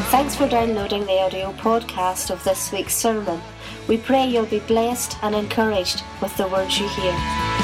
Thanks for downloading the audio podcast of this week's sermon. We pray you'll be blessed and encouraged with the words you hear.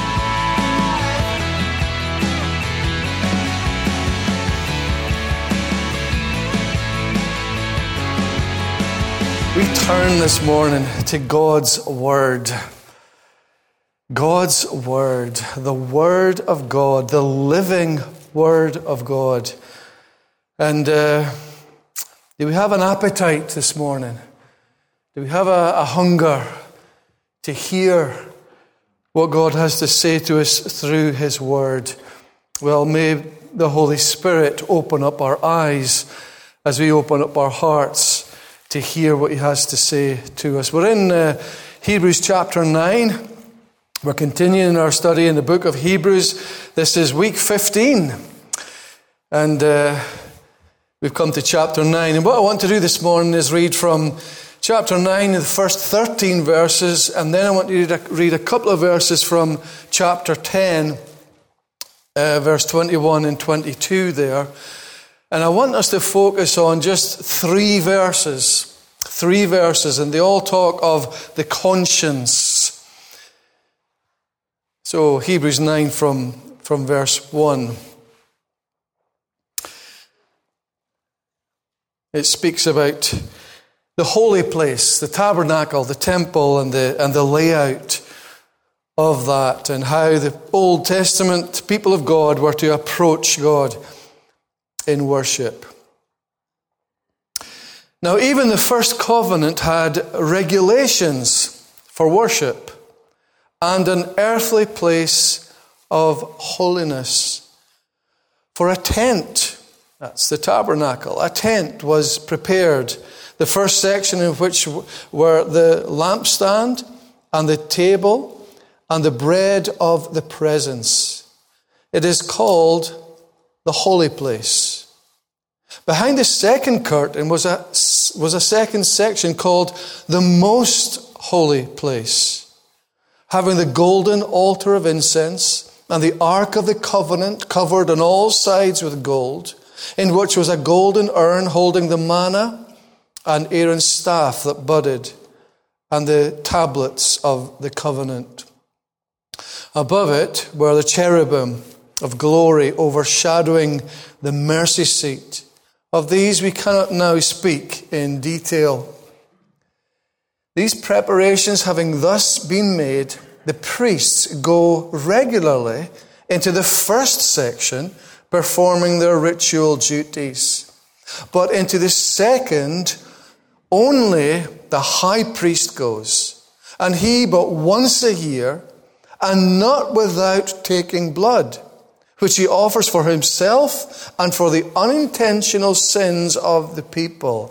We turn this morning to God's Word. God's Word, the Word of God, the living Word of God. And do we have an appetite this morning? Do we have a hunger to hear what God has to say to us through His Word? Well, may the Holy Spirit open up our eyes as we open up our hearts to hear what He has to say to us. We're in Hebrews chapter 9. We're continuing our study in the book of Hebrews. This is week 15. And we've come to chapter 9. And what I want to do this morning is read from chapter 9, the first 13 verses. And then I want you to read a couple of verses from chapter 10, verse 21 and 22 there. And I want us to focus on just three verses, and they all talk of the conscience. So Hebrews 9 from verse 1. It speaks about the holy place, the tabernacle, the temple, and the layout of that, and how the Old Testament people of God were to approach God in worship. Now, even the first covenant had regulations for worship and an earthly place of holiness. For a tent, that's the tabernacle, a tent was prepared, the first section in which were the lampstand and the table and the bread of the presence. It is called the holy place. Behind the second curtain was a second section called the most holy place, having the golden altar of incense and the ark of the covenant covered on all sides with gold, in which was a golden urn holding the manna and Aaron's staff that budded and the tablets of the covenant. Above it were the cherubim of glory overshadowing the mercy seat. Of these we cannot now speak in detail. These preparations having thus been made, the priests go regularly into the first section, performing their ritual duties. But into the second, only the high priest goes, and he but once a year, and not without taking blood, which he offers for himself and for the unintentional sins of the people.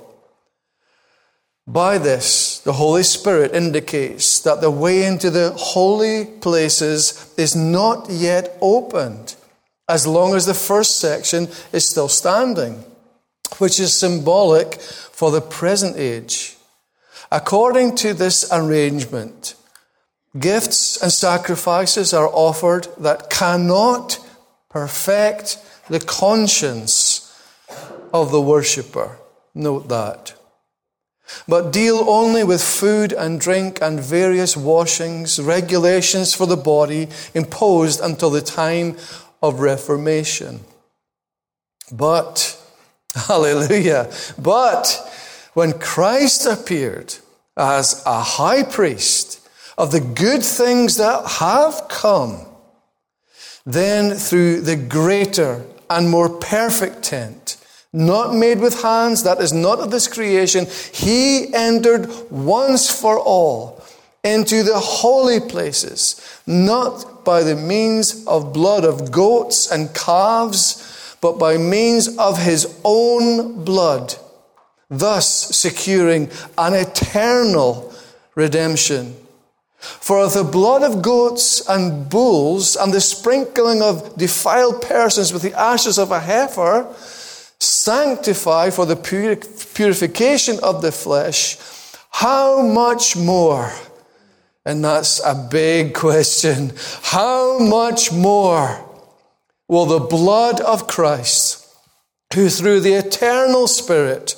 By this, the Holy Spirit indicates that the way into the holy places is not yet opened, as long as the first section is still standing, which is symbolic for the present age. According to this arrangement, gifts and sacrifices are offered that cannot perfect the conscience of the worshipper. Note that. But deal only with food and drink and various washings, regulations for the body imposed until the time of Reformation. But, hallelujah, but when Christ appeared as a high priest of the good things that have come, then through the greater and more perfect tent, not made with hands, that is not of this creation, he entered once for all into the holy places, not by the means of blood of goats and calves, but by means of his own blood, thus securing an eternal redemption. For the blood of goats and bulls and the sprinkling of defiled persons with the ashes of a heifer sanctify for the purification of the flesh, how much more? And that's a big question. How much more will the blood of Christ, who through the eternal Spirit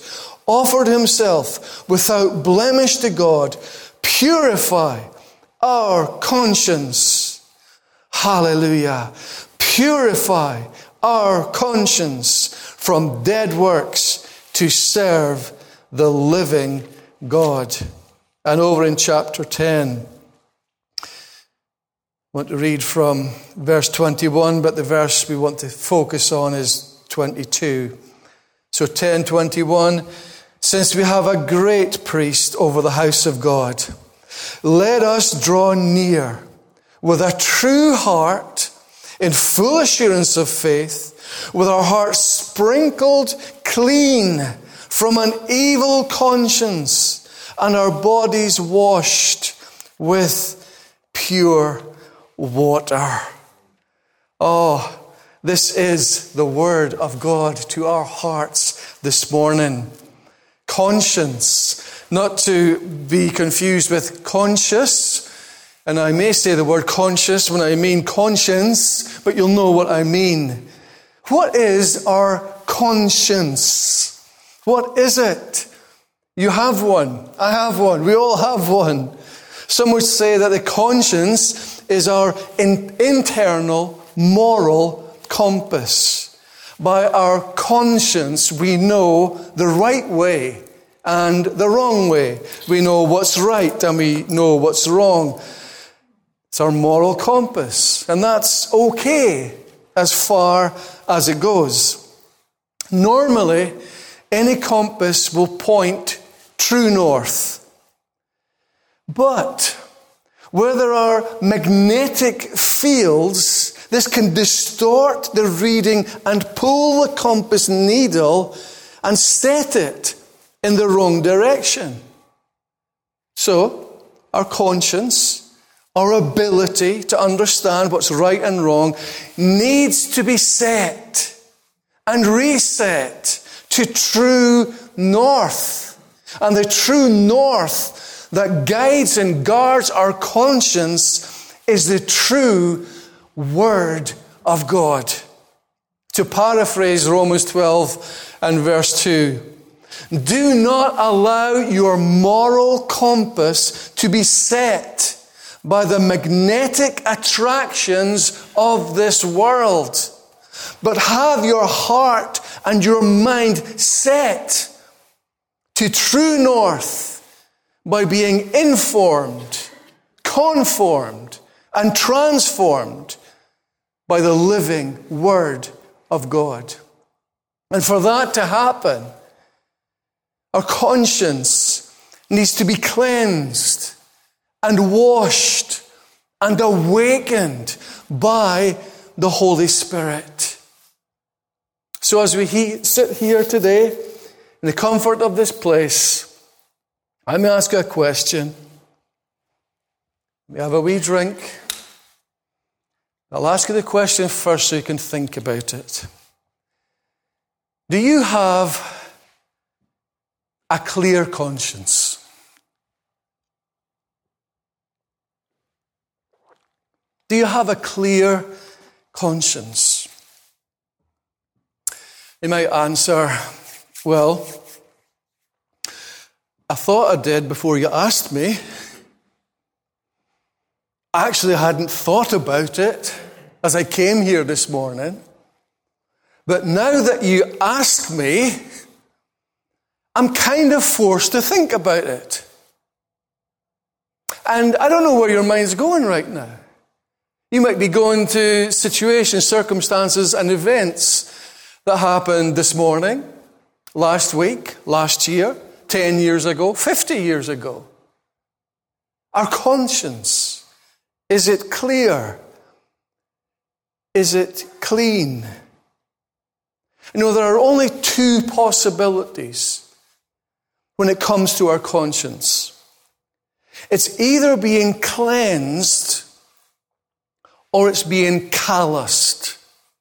offered himself without blemish to God, purify our conscience. Hallelujah. Purify our conscience from dead works to serve the living God. And over in chapter 10, I want to read from verse 21, but the verse we want to focus on is 22. So 10:21, since we have a great priest over the house of God, let us draw near with a true heart in full assurance of faith, with our hearts sprinkled clean from an evil conscience and our bodies washed with pure water. Oh, this is the word of God to our hearts this morning. Conscience, not to be confused with conscious. And I may say the word conscious when I mean conscience, but you'll know what I mean. What is our conscience? What is it? You have one. I have one. We all have one. Some would say that the conscience is our internal moral compass. By our conscience, we know the right way and the wrong way. We know what's right and we know what's wrong. It's our moral compass, and that's okay as far as it goes. Normally, any compass will point true north. But where there are magnetic fields, this can distort the reading and pull the compass needle and set it in the wrong direction. So, our conscience, our ability to understand what's right and wrong, needs to be set and reset to true north. And the true north that guides and guards our conscience is the true Word of God. To paraphrase Romans 12 and verse 2, do not allow your moral compass to be set by the magnetic attractions of this world, but have your heart and your mind set to true north by being informed, conformed, and transformed by the living Word of God. And for that to happen, our conscience needs to be cleansed and washed and awakened by the Holy Spirit. So as we sit here today in the comfort of this place, I may ask you a question. We have a wee drink. I'll ask you the question first so you can think about it. Do you have a clear conscience? Do you have a clear conscience? You might answer, well, I thought I did before you asked me. I actually hadn't thought about it as I came here this morning. But now that you ask me, I'm kind of forced to think about it. And I don't know where your mind's going right now. You might be going to situations, circumstances, and events that happened this morning, last week, last year, 10 years ago, 50 years ago. Our conscience, is it clear? Is it clean? You know, there are only two possibilities when it comes to our conscience. It's either being cleansed or it's being calloused,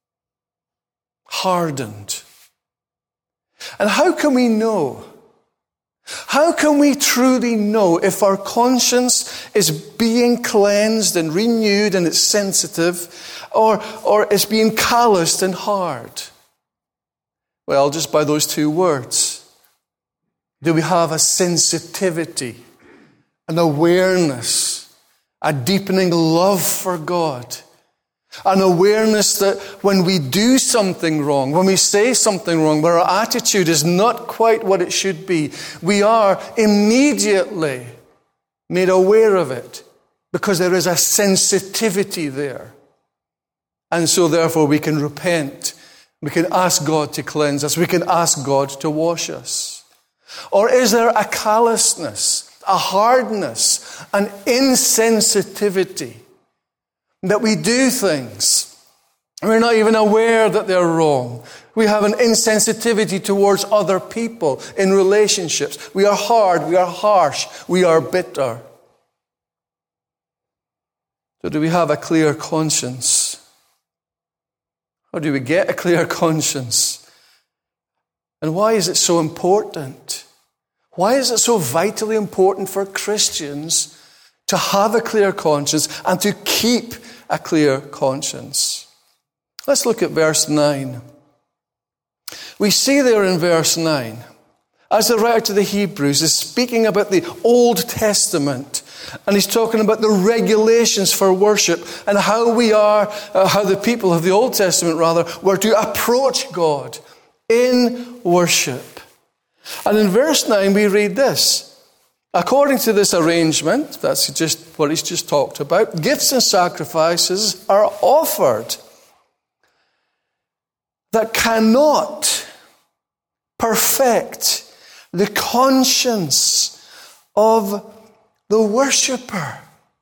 hardened. And how can we know? How can we truly know if our conscience is being cleansed and renewed and it's sensitive, or it's being calloused and hard? Well, just by those two words. Do we have a sensitivity, an awareness, a deepening love for God? An awareness that when we do something wrong, when we say something wrong, where our attitude is not quite what it should be, we are immediately made aware of it because there is a sensitivity there. And so therefore we can repent. We can ask God to cleanse us. We can ask God to wash us. Or is there a callousness, a hardness, an insensitivity that we do things? We're not even aware that they're wrong. We have an insensitivity towards other people in relationships. We are hard, we are harsh, we are bitter. So do we have a clear conscience? How do we get a clear conscience? And why is it so important? Why is it so vitally important for Christians to have a clear conscience and to keep a clear conscience? Let's look at verse 9. We see there in verse 9, as the writer to the Hebrews is speaking about the Old Testament, and he's talking about the regulations for worship and how how the people of the Old Testament were to approach God in worship. And in verse 9 we read this: according to this arrangement, that's just what he's just talked about, gifts and sacrifices are offered that cannot perfect the conscience of the worshipper.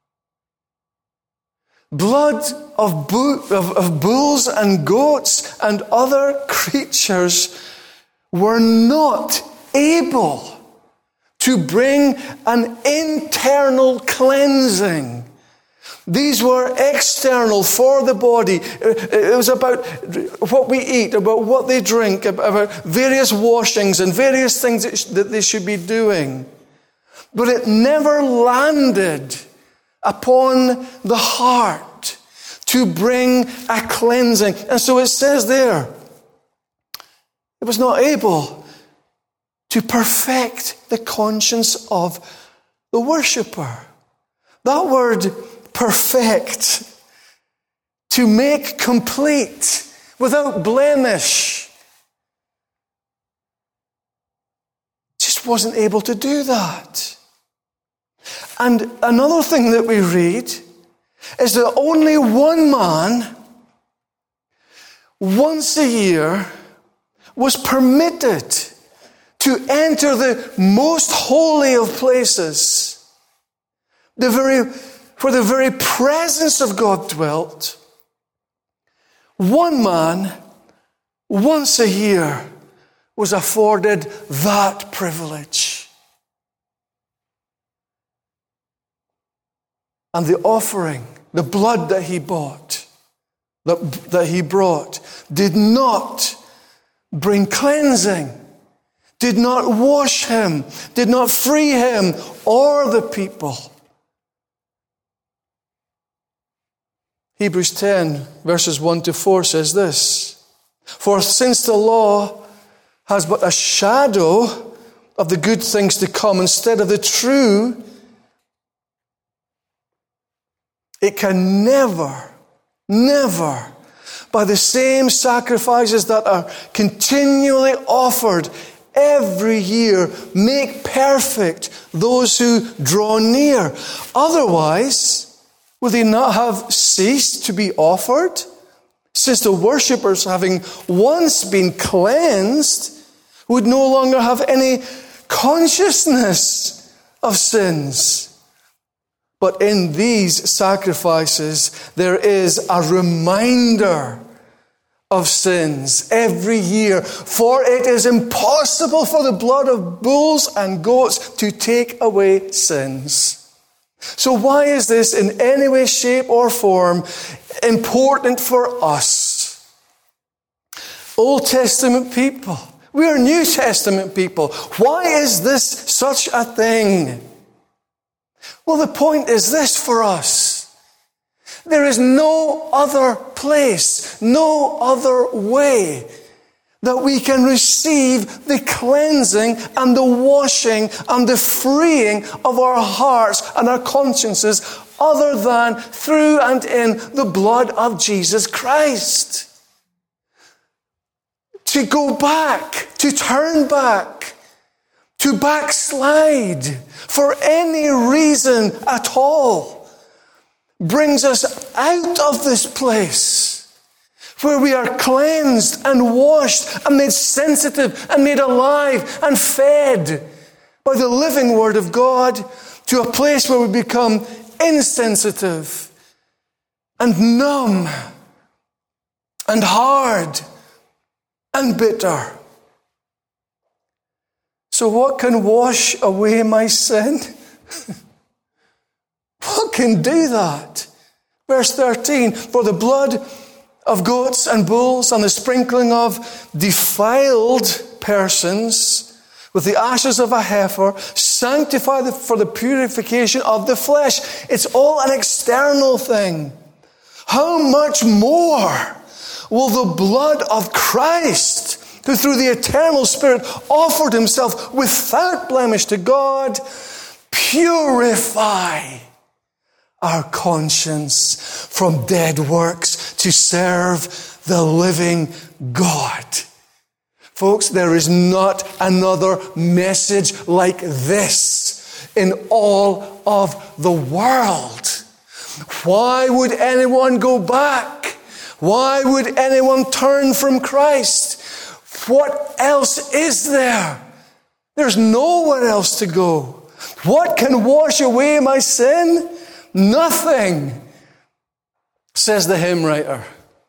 Blood of bulls and goats and other creatures were not able to bring an internal cleansing. These were external for the body. It was about what we eat, about what they drink, about various washings and various things that they should be doing. But it never landed upon the heart to bring a cleansing. And so it says there, it was not able to perfect the conscience of the worshipper. That word perfect, to make complete, without blemish, just wasn't able to do that. And another thing that we read is that only one man, once a year, was permitted to enter the most holy of places, where the very presence of God dwelt. One man, once a year, was afforded that privilege. And the offering, the blood that he bought, that he brought, did not bring cleansing, did not wash him, did not free him or the people. Hebrews 10, verses 1 to 4 says this: for since the law has but a shadow of the good things to come instead of the true, it can never, by the same sacrifices that are continually offered every year, make perfect those who draw near. Otherwise, will they not have ceased to be offered? Since the worshippers, having once been cleansed, would no longer have any consciousness of sins. But in these sacrifices, there is a reminder of sins every year. For it is impossible for the blood of bulls and goats to take away sins. So why is this in any way, shape, or form important for us? Old Testament people. We are New Testament people. Why is this such a thing? Well, the point is this for us. There is no other place, no other way that we can receive the cleansing and the washing and the freeing of our hearts and our consciences other than through and in the blood of Jesus Christ. To go back, to turn back, to backslide for any reason at all brings us out of this place where we are cleansed and washed and made sensitive and made alive and fed by the living Word of God, to a place where we become insensitive and numb and hard and bitter. So what can wash away my sin? What can do that? Verse 13, for the blood of goats and bulls and the sprinkling of defiled persons with the ashes of a heifer sanctify for the purification of the flesh. It's all an external thing. How much more will the blood of Christ, who through the eternal Spirit offered himself without blemish to God, purify our conscience from dead works to serve the living God. Folks, there is not another message like this in all of the world. Why would anyone go back? Why would anyone turn from Christ? What else is there? There's nowhere else to go. What can wash away my sin? Nothing, says the hymn writer.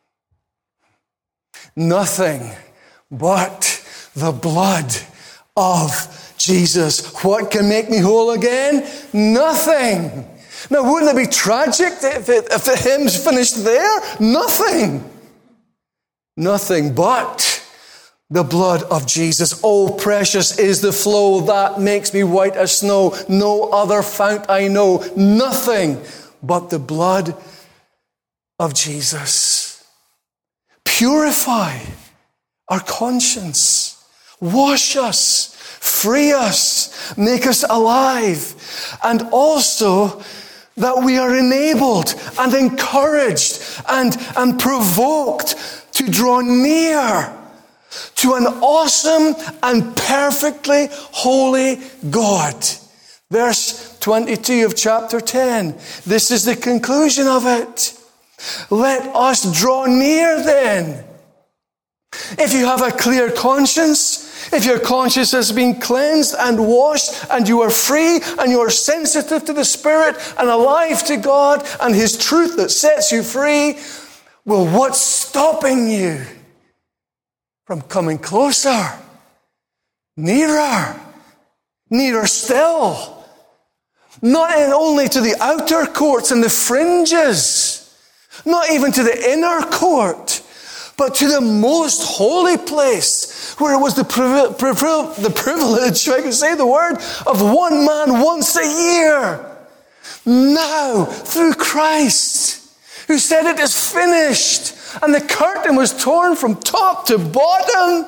Nothing but the blood of Jesus. What can make me whole again? Nothing. Now, wouldn't it be tragic if the hymn's finished there? Nothing. Nothing but the blood of Jesus. Oh, precious is the flow that makes me white as snow. No other fount I know. Nothing but the blood of Jesus. Purify our conscience. Wash us. Free us. Make us alive. And also that we are enabled and encouraged and provoked to draw near to an awesome and perfectly holy God. Verse 22 of chapter 10. This is the conclusion of it. Let us draw near then. If you have a clear conscience, if your conscience has been cleansed and washed, and you are free, and you are sensitive to the Spirit, and alive to God, and His truth that sets you free, well, what's stopping you from coming closer, nearer still? Not only to the outer courts and the fringes, not even to the inner court, but to the most holy place, where it was the privilege, if I can say the word, of one man once a year. Now, through Christ, who said it is finished, and the curtain was torn from top to bottom.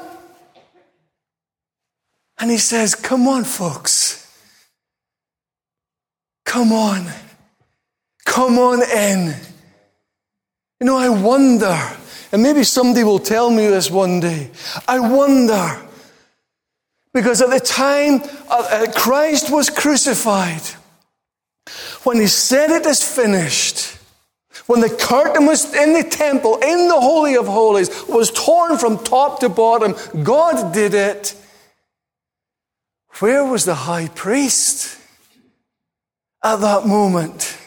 And he says, come on, folks. Come on. Come on in. You know, I wonder, and maybe somebody will tell me this one day, I wonder, because at the time Christ was crucified, when he said it is finished, when the curtain was in the temple, in the Holy of Holies, was torn from top to bottom, God did it. Where was the high priest at that moment?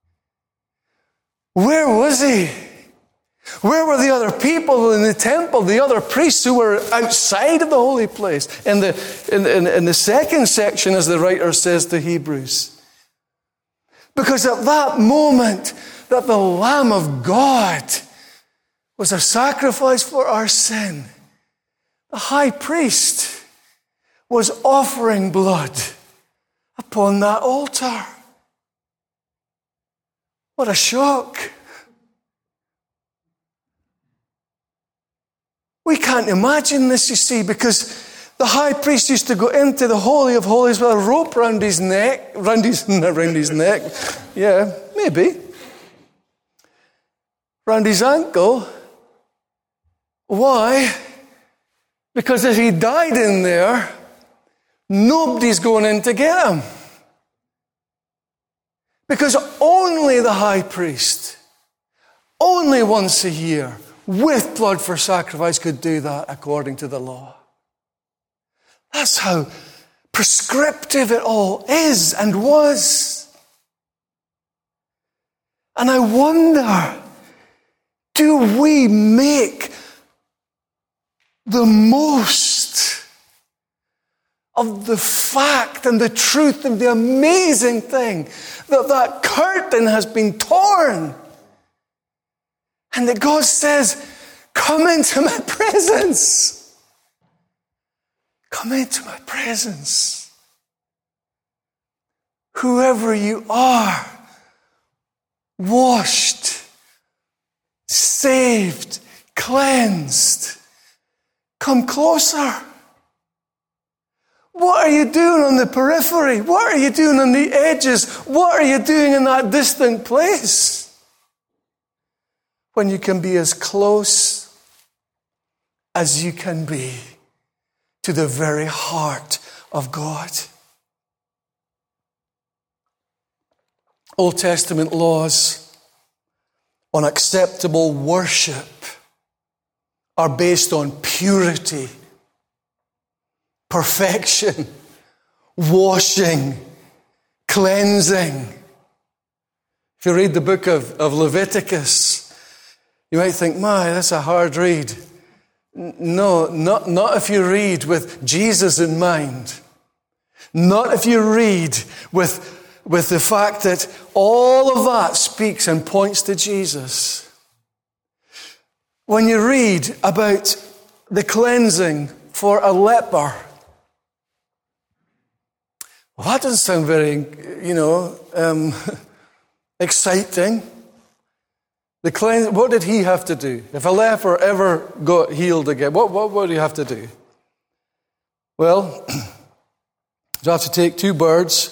Where was he? Where were the other people in the temple, the other priests who were outside of the holy place? In the second section, as the writer says to Hebrews. Because at that moment that the Lamb of God was a sacrifice for our sin, the high priest was offering blood upon that altar. What a shock. We can't imagine this, you see, because the high priest used to go into the Holy of Holies with a rope round his neck. Round his neck. Yeah, maybe. Round his ankle. Why? Because if he died in there, nobody's going in to get him. Because only the high priest, only once a year, with blood for sacrifice, could do that according to the law. That's how prescriptive it all is and was. And I wonder, do we make the most of the fact and the truth and the amazing thing that curtain has been torn and that God says, come into my presence. Come into my presence. Whoever you are, washed, saved, cleansed, come closer. What are you doing on the periphery? What are you doing on the edges? What are you doing in that distant place? When you can be as close as you can be to the very heart of God. Old Testament laws on acceptable worship are based on purity, perfection, washing, cleansing. If you read the book of Leviticus, you might think, my, that's a hard read. No, not if you read with Jesus in mind. Not if you read with the fact that all of that speaks and points to Jesus. When you read about the cleansing for a leper, well, that doesn't sound very, exciting. What did he have to do? If a leper ever got healed again, what would he have to do? Well, you'd have to take 2 birds,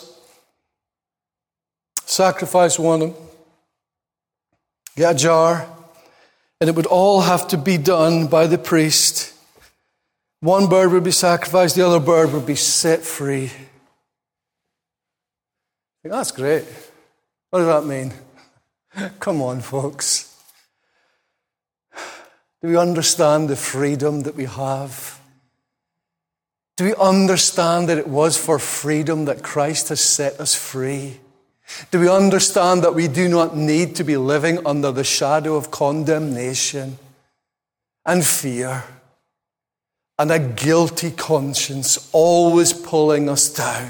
sacrifice one of them, get a jar, and it would all have to be done by the priest. One bird would be sacrificed, the other bird would be set free. That's great. What does that mean? Come on, folks. Do we understand the freedom that we have? Do we understand that it was for freedom that Christ has set us free? Do we understand that we do not need to be living under the shadow of condemnation and fear and a guilty conscience always pulling us down?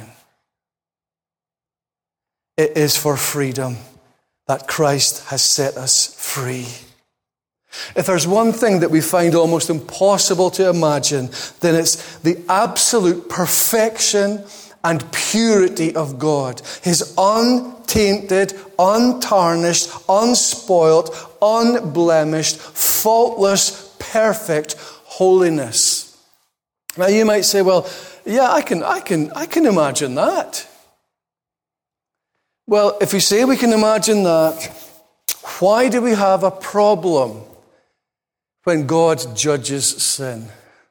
It is for freedom that Christ has set us free. If there's one thing that we find almost impossible to imagine, then it's the absolute perfection and purity of God. His untainted, untarnished, unspoilt, unblemished, faultless, perfect holiness. Now you might say, well, yeah, I can imagine that. Well, if we say we can imagine that, why do we have a problem when God judges sin?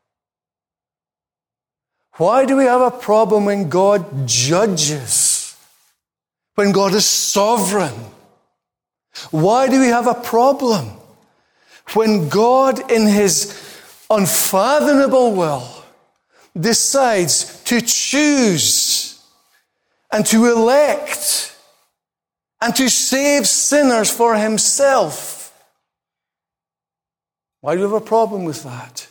Why do we have a problem when God judges? When God is sovereign? Why do we have a problem when God, in His unfathomable will, decides to choose and to elect and to save sinners for Himself? Why do we have a problem with that?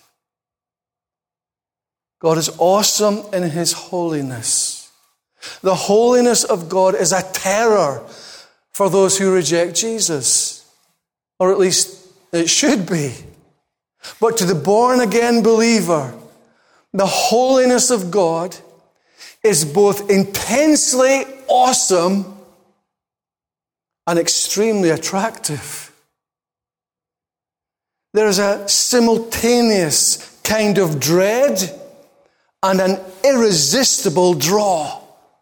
God is awesome in His holiness. The holiness of God is a terror for those who reject Jesus. Or at least it should be. But to the born-again believer, the holiness of God is both intensely awesome and extremely attractive. There is a simultaneous kind of dread and an irresistible draw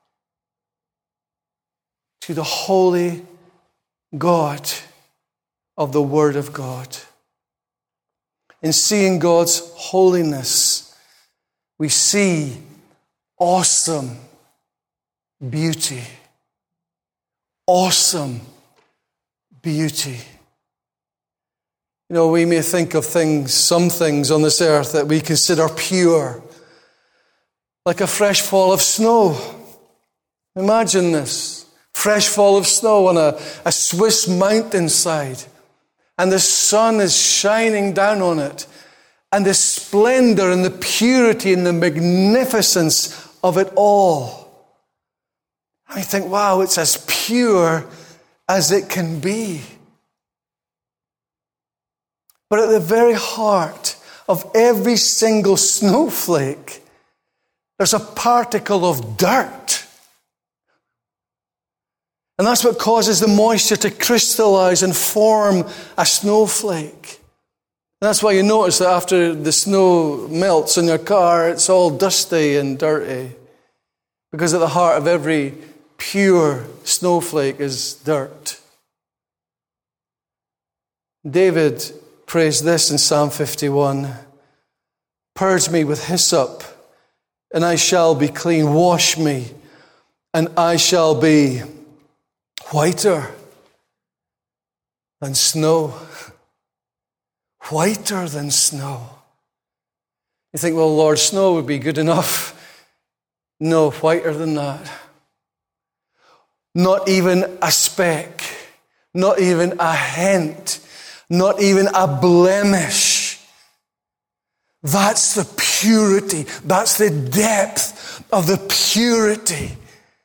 to the holy God of the Word of God. In seeing God's holiness, we see awesome beauty. Awesome beauty. You know, we may think of some things on this earth that we consider pure, like a fresh fall of snow. Imagine this. Fresh fall of snow on a Swiss mountainside. And the sun is shining down on it. And the splendor and the purity and the magnificence of it all. I think, wow, it's as pure as it can be. But at the very heart of every single snowflake, there's a particle of dirt. And that's what causes the moisture to crystallize and form a snowflake. And that's why you notice that after the snow melts in your car, it's all dusty and dirty. Because at the heart of every pure snowflake is dirt. David prays this in Psalm 51. Purge me with hyssop, and I shall be clean. Wash me, and I shall be whiter than snow. Whiter than snow. You think, well, Lord, snow would be good enough. No, whiter than that. Not even a speck. Not even a hint. Not even a blemish. That's the purity. That's the depth of the purity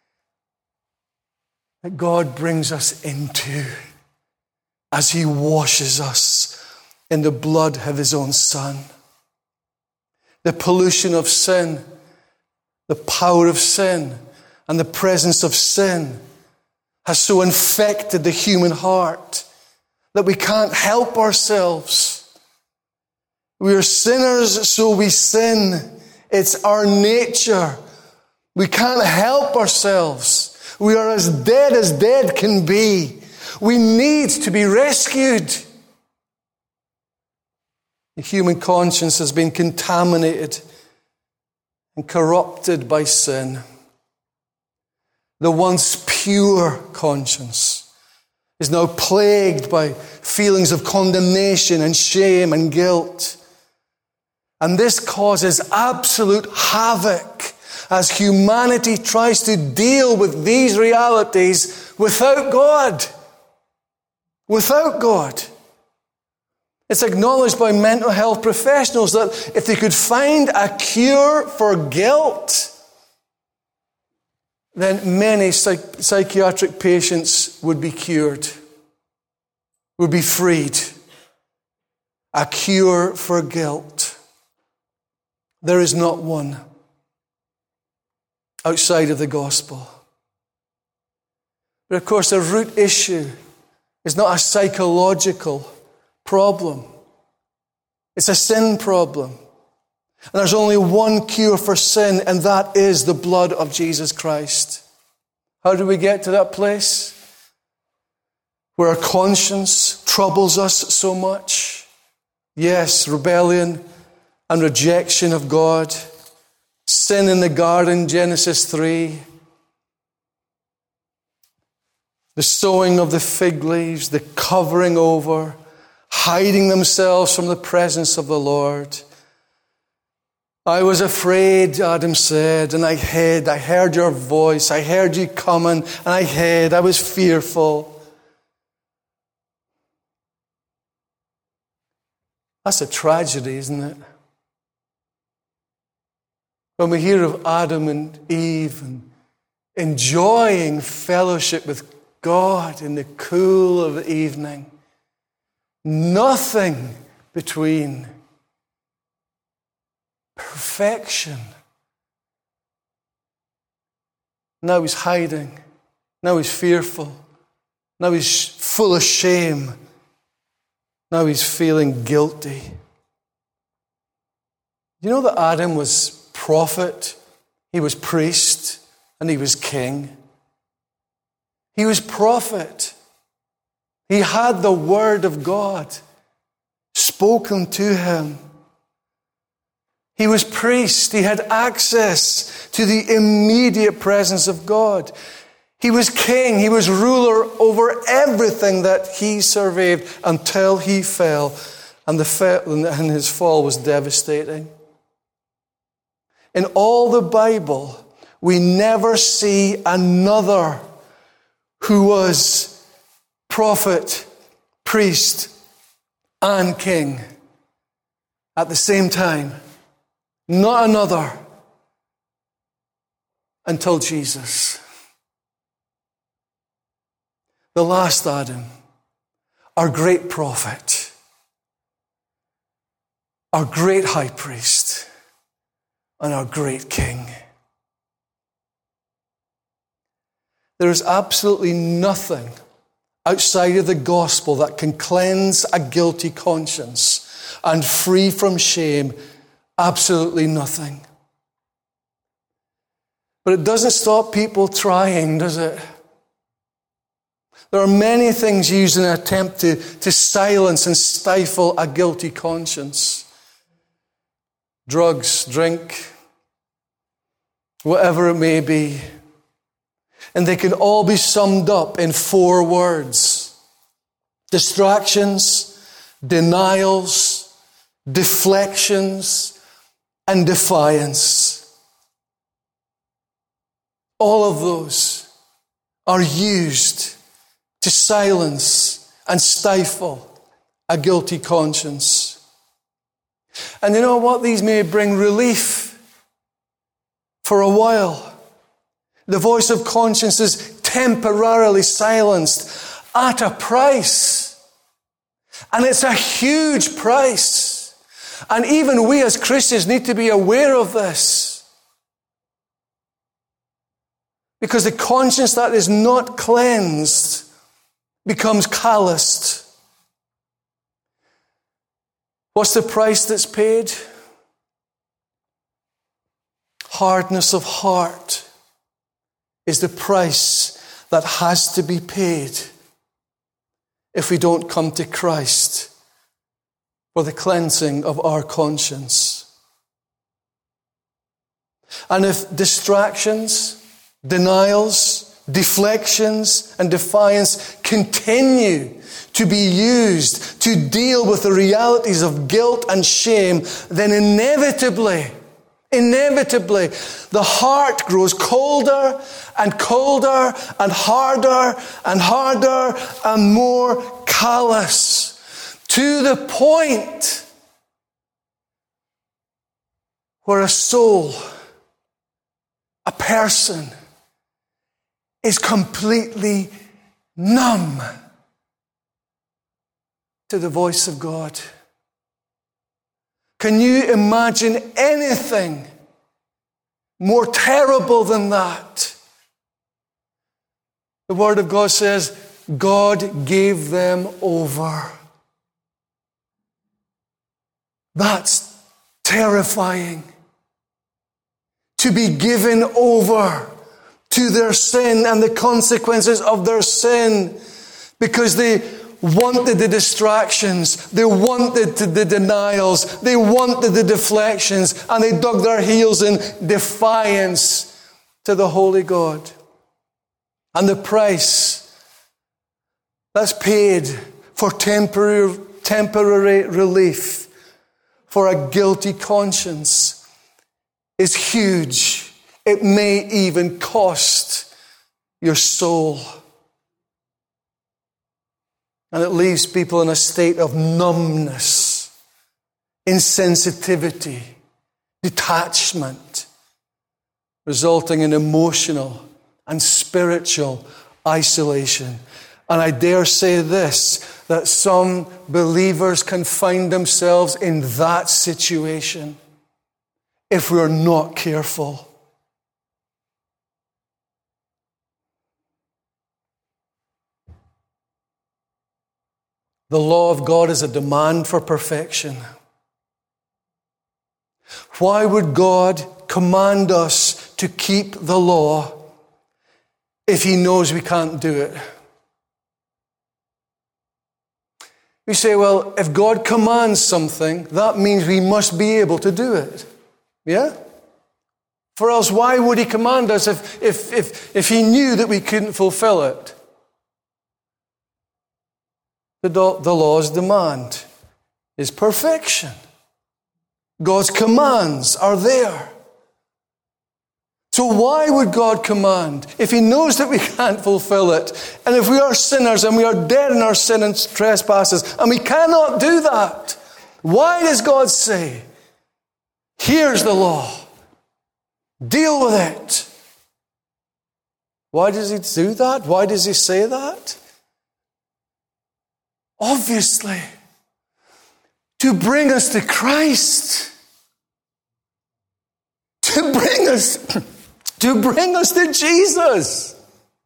that God brings us into as He washes us in the blood of His own Son. The pollution of sin, the power of sin, and the presence of sin has so infected the human heart that we can't help ourselves. We are sinners, so we sin. It's our nature. We can't help ourselves. We are as dead can be. We need to be rescued. The human conscience has been contaminated and corrupted by sin. The once pure conscience is now plagued by feelings of condemnation and shame and guilt. And this causes absolute havoc as humanity tries to deal with these realities without God. Without God. It's acknowledged by mental health professionals that if they could find a cure for guilt, then many psychiatric patients would be cured, would be freed. A cure for guilt. There is not one outside of the gospel. But of course, the root issue is not a psychological problem. It's a sin problem. And there's only one cure for sin, and that is the blood of Jesus Christ. How do we get to that place where our conscience troubles us so much? Yes, rebellion and rejection of God. Sin in the garden, Genesis 3. The sowing of the fig leaves, the covering over, hiding themselves from the presence of the Lord. I was afraid, Adam said, and I hid. I heard your voice. I heard you coming, and I hid. I was fearful. That's a tragedy, isn't it? When we hear of Adam and Eve and enjoying fellowship with God in the cool of the evening, nothing between. Perfection. Now he's hiding. Now he's fearful. Now he's full of shame. Now he's feeling guilty. You know that Adam was prophet, he was priest, and he was king. He was prophet. He had the word of God spoken to him. He was priest. He had access to the immediate presence of God. He was king. He was ruler over everything that he surveyed until he fell. And his fall was devastating. In all the Bible, we never see another who was prophet, priest, and king at the same time. Not another until Jesus. The last Adam, our great prophet, our great high priest, and our great king. There is absolutely nothing outside of the gospel that can cleanse a guilty conscience and free from shame. Absolutely nothing. But it doesn't stop people trying, does it? There are many things used in an attempt to silence and stifle a guilty conscience. Drugs, drink, whatever it may be. And they can all be summed up in 4 words. Distractions, denials, deflections, and defiance. All of those are used to silence and stifle a guilty conscience. And you know what? These may bring relief for a while. The voice of conscience is temporarily silenced at a price. And it's a huge price. And even we as Christians need to be aware of this. Because the conscience that is not cleansed becomes calloused. What's the price that's paid? Hardness of heart is the price that has to be paid if we don't come to Christ for the cleansing of our conscience. And if distractions, denials, deflections, and defiance continue to be used to deal with the realities of guilt and shame, then inevitably, the heart grows colder and colder and harder and more callous, to the point where a soul, a person, is completely numb to the voice of God. Can you imagine anything more terrible than that? The Word of God says, God gave them over. That's terrifying. To be given over to their sin and the consequences of their sin, because they wanted the distractions, they wanted the denials, they wanted the deflections, and they dug their heels in defiance to the holy God. And the price that's paid for temporary relief for a guilty conscience is huge. It may even cost your soul. And it leaves people in a state of numbness, insensitivity, detachment, resulting in emotional and spiritual isolation. And I dare say this, that some believers can find themselves in that situation if we're not careful. The law of God is a demand for perfection. Why would God command us to keep the law if He knows we can't do it? We say, well, if God commands something, that means we must be able to do it. Yeah? For else, why would He command us if He knew that we couldn't fulfill it? The law's demand is perfection. God's commands are there. So why would God command if He knows that we can't fulfill it? And if we are sinners and we are dead in our sin and trespasses and we cannot do that, why does God say, here's the law, deal with it? Why does He do that? Why does He say that? Obviously, to bring us to Christ. To bring us to Jesus.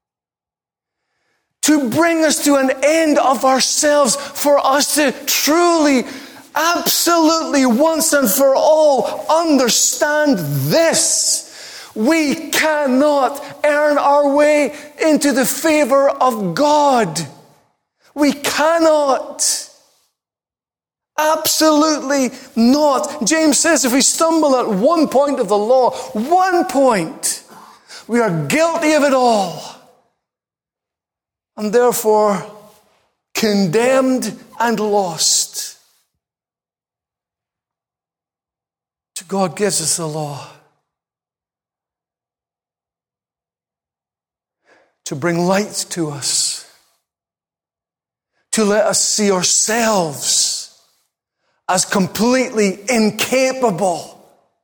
To bring us to an end of ourselves, for us to truly, absolutely, once and for all, understand this. We cannot earn our way into the favor of God. We cannot. Absolutely not. James says if we stumble at one point of the law, one point, we are guilty of it all. And therefore, condemned and lost. So God gives us the law to bring light to us, to let us see ourselves as completely incapable,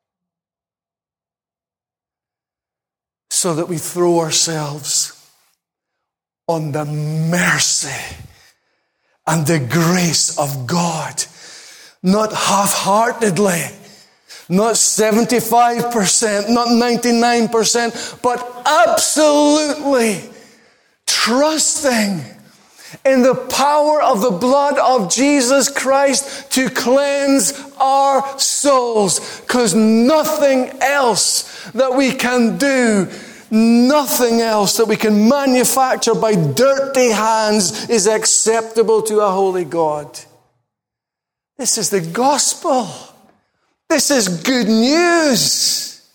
so that we throw ourselves on the mercy and the grace of God, not half-heartedly, not 75%, not 99%, but absolutely trusting in the power of the blood of Jesus Christ to cleanse our souls. Because nothing else that we can do, nothing else that we can manufacture by dirty hands is acceptable to a holy God. This is the gospel. This is good news.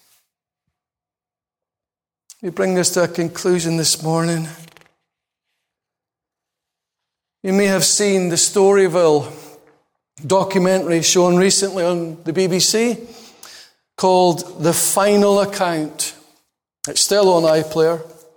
We bring this to a conclusion this morning. You may have seen the Storyville documentary shown recently on the BBC called The Final Account. It's still on iPlayer.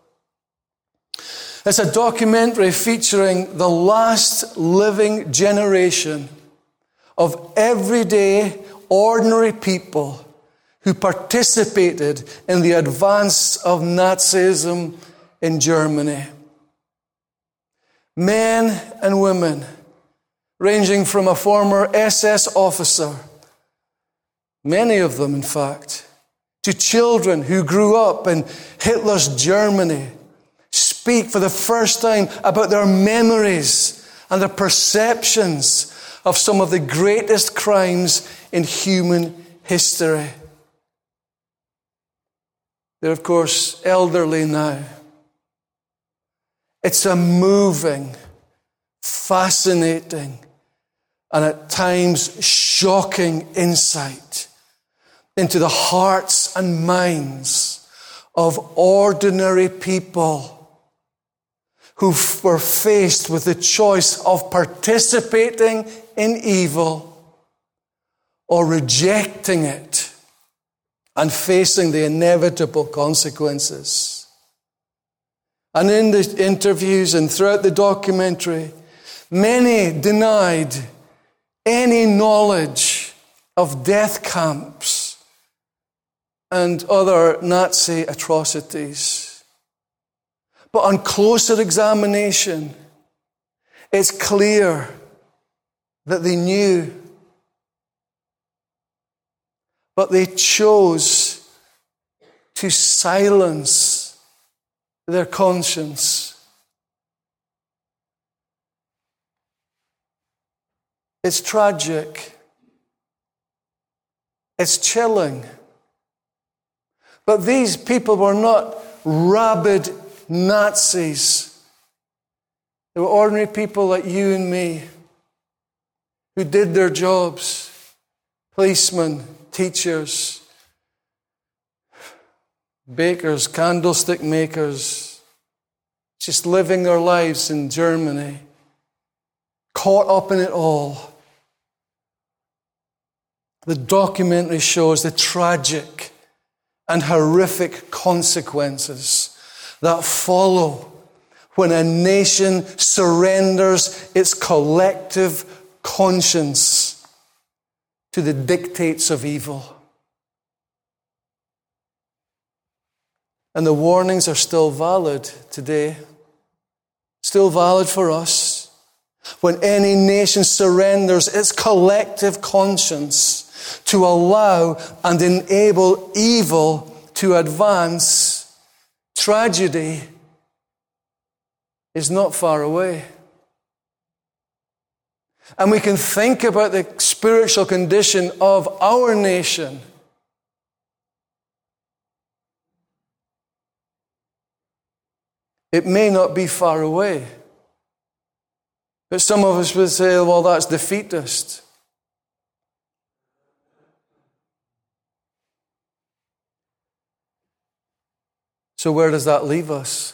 It's a documentary featuring the last living generation of everyday, ordinary people who participated in the advance of Nazism in Germany. Men and women, ranging from a former SS officer, many of them in fact, to children who grew up in Hitler's Germany, speak for the first time about their memories and their perceptions of some of the greatest crimes in human history. They're, of course, elderly now. It's a moving, fascinating, and at times shocking insight into the hearts and minds of ordinary people who were faced with the choice of participating in evil or rejecting it and facing the inevitable consequences. And in the interviews and throughout the documentary, many denied any knowledge of death camps and other Nazi atrocities. But on closer examination, it's clear that they knew, but they chose to silence their conscience. It's tragic. It's chilling. But these people were not rabid Nazis. They were ordinary people like you and me who did their jobs. Policemen, teachers, bakers, candlestick makers, just living their lives in Germany, caught up in it all. The documentary shows the tragic and horrific consequences that follow when a nation surrenders its collective conscience to the dictates of evil. And the warnings are still valid today, still valid for us. When any nation surrenders its collective conscience to allow and enable evil to advance, tragedy is not far away. And we can think about the spiritual condition of our nation. It may not be far away. But some of us would say, well, that's defeatist. So where does that leave us?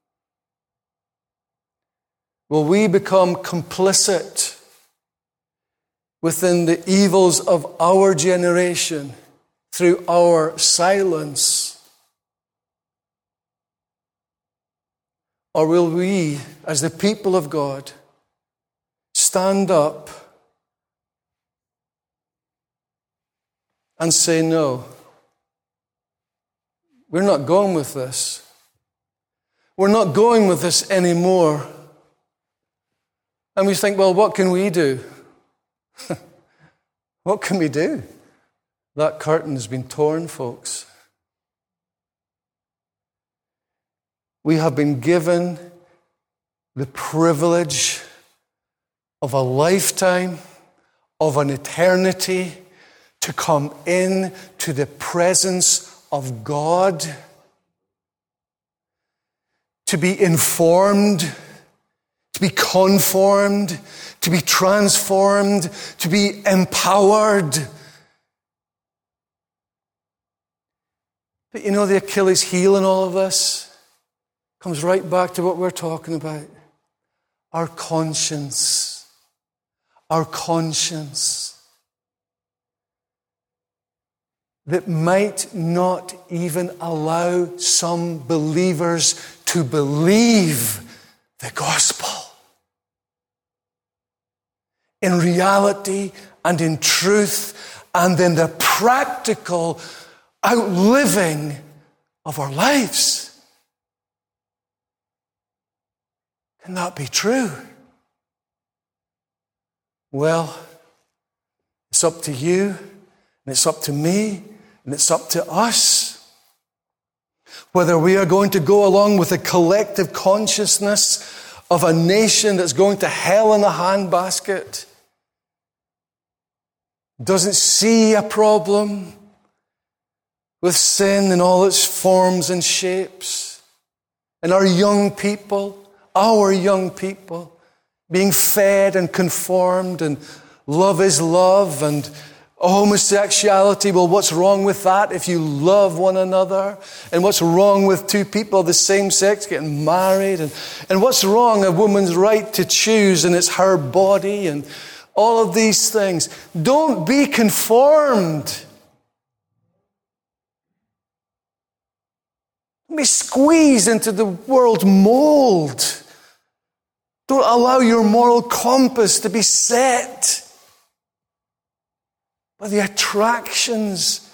Will we become complicit within the evils of our generation through our silence? Or will we, as the people of God, stand up and say, no, we're not going with this. We're not going with this anymore. And we think, well, what can we do? What can we do? That curtain has been torn, folks. We have been given the privilege of a lifetime, of an eternity, to come in to the presence of God, to be informed, to be conformed, to be transformed, to be empowered. But you know, the Achilles heel in all of this comes right back to what we're talking about. Our conscience. Our conscience. That might not even allow some believers to believe the gospel. In reality and in truth and in the practical outliving of our lives. Can that be true? Well, it's up to you, and it's up to me, and it's up to us. Whether we are going to go along with the collective consciousness of a nation that's going to hell in a handbasket, doesn't see a problem with sin in all its forms and shapes, and our young people being fed and conformed, and love is love, and homosexuality, well, what's wrong with that if you love one another? And what's wrong with two people of the same sex getting married? And what's wrong, a woman's right to choose, and it's her body, and all of these things. Don't be conformed. Don't be squeezed into the world mold. Don't allow your moral compass to be set by the attractions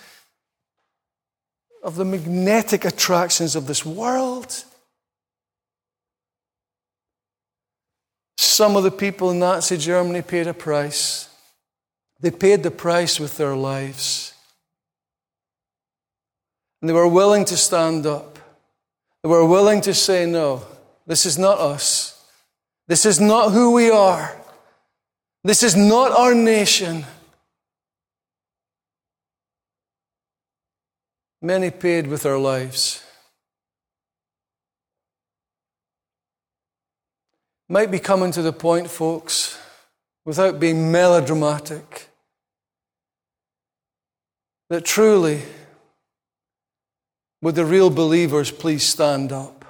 of the magnetic attractions of this world. Some of the people in Nazi Germany paid a price. They paid the price with their lives. And they were willing to stand up. They were willing to say, no, this is not us. This is not who we are. This is not our nation. Many paid with their lives. Might be coming to the point, folks, without being melodramatic, that truly, would the real believers please stand up?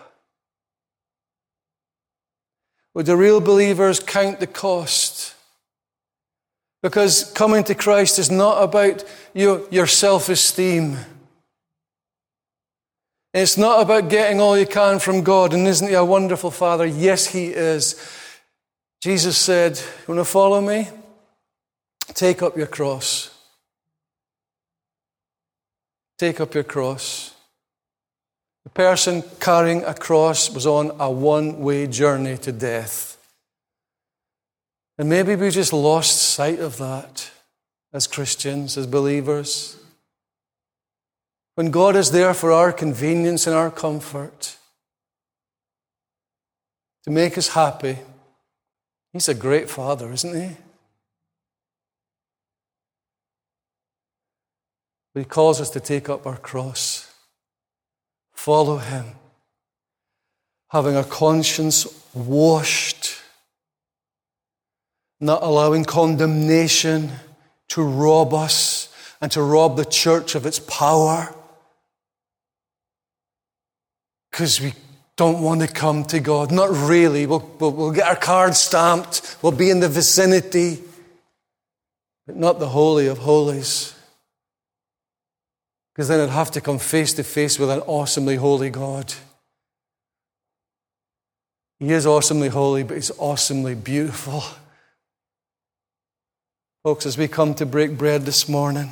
Would the real believers count the cost? Because coming to Christ is not about your self-esteem. It's not about getting all you can from God. And isn't He a wonderful Father? Yes, He is. Jesus said, "You want to follow me? Take up your cross." Take up your cross. The person carrying a cross was on a one-way journey to death. And maybe we just lost sight of that as Christians, as believers. When God is there for our convenience and our comfort, to make us happy, He's a great Father, isn't He? But He calls us to take up our cross, follow Him, having our conscience washed, not allowing condemnation to rob us and to rob the church of its power, because we don't want to come to God. Not really. We'll get our card stamped. We'll be in the vicinity, but not the Holy of Holies. Because then I'd have to come face to face with an awesomely holy God. He is awesomely holy, but He's awesomely beautiful. Folks, as we come to break bread this morning,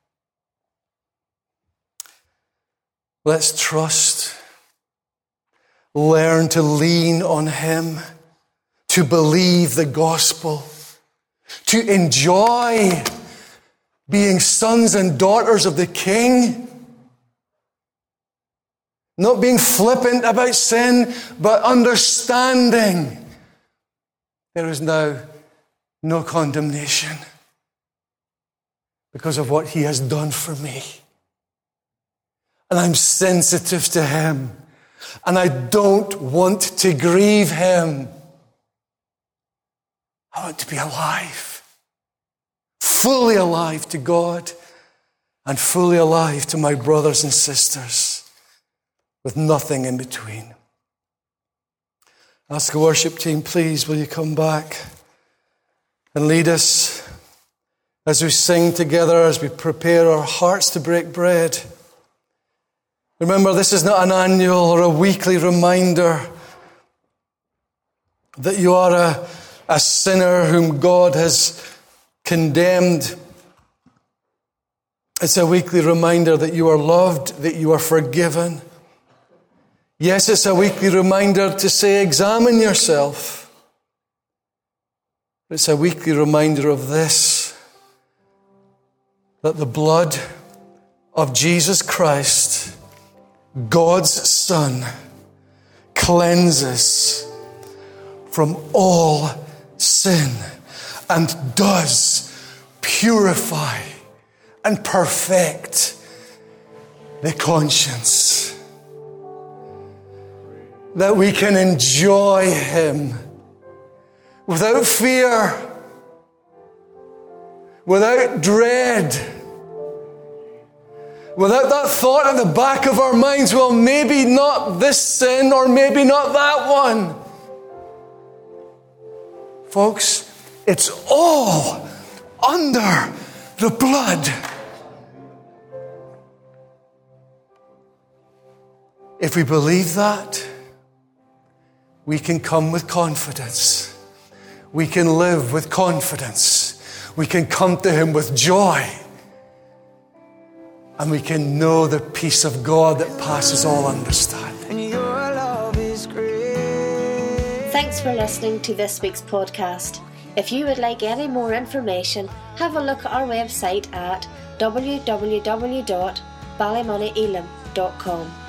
let's trust, learn to lean on Him, to believe the gospel, to enjoy being sons and daughters of the King, not being flippant about sin, but understanding there is now no condemnation because of what He has done for me. And I'm sensitive to Him, and I don't want to grieve Him. I want to be alive, fully alive to God and fully alive to my brothers and sisters, with nothing in between. Ask the worship team, please, will you come back and lead us as we sing together, as we prepare our hearts to break bread. Remember, this is not an annual or a weekly reminder that you are a sinner whom God has condemned. It's a weekly reminder that you are loved, that you are forgiven. Yes, it's a weekly reminder to say, examine yourself. But it's a weekly reminder of this, that the blood of Jesus Christ, God's Son, cleanses from all sin and does purify and perfect the conscience, that we can enjoy Him without fear, without dread, without that thought in the back of our minds, well, maybe not this sin or maybe not that one. Folks, it's all under the blood. If we believe that, we can come with confidence. We can live with confidence. We can come to Him with joy. And we can know the peace of God that passes all understanding. And your love is great. Thanks for listening to this week's podcast. If you would like any more information, have a look at our website at www.ballymonnyelam.com.